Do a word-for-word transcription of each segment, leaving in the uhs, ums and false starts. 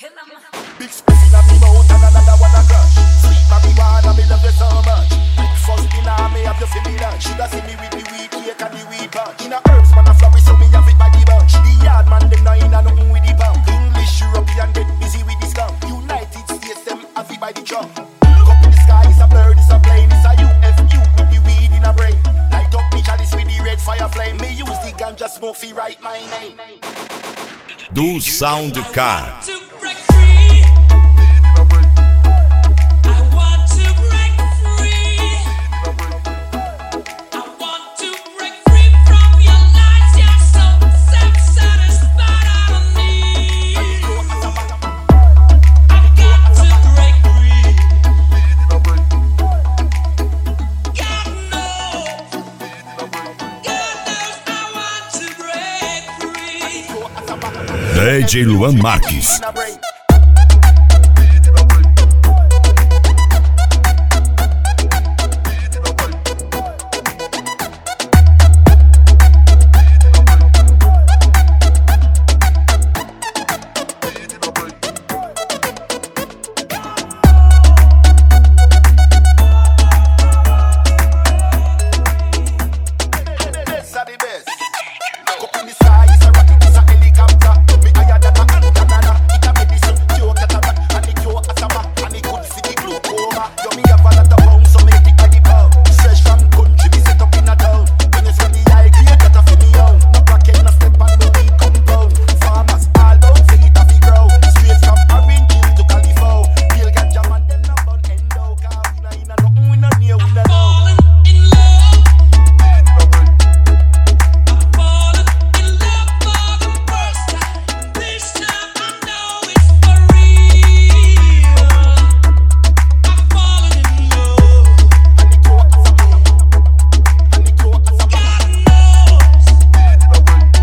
Big spit in me mouth and another one a crush. Sweet marijuana, me love you so much. Breakfast dinner, me have you for me lunch. Sugar see me with the weed cake and the weed punch. In a herbs man a flourish, so me have it by the bunch. The yard man them now inna nothing with the pump. English, European get busy with the slum. United States them have it by the trunk. Look up in the sky, it's a blur, it's a plane, it's a U F U with the weed in a brain. Light up me chalice with the red fire flame. Me use the ganja smoke fi write my name. Do Sound Car. D J Luan Marques.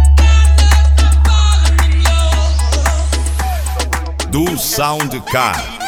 Do Sound Car.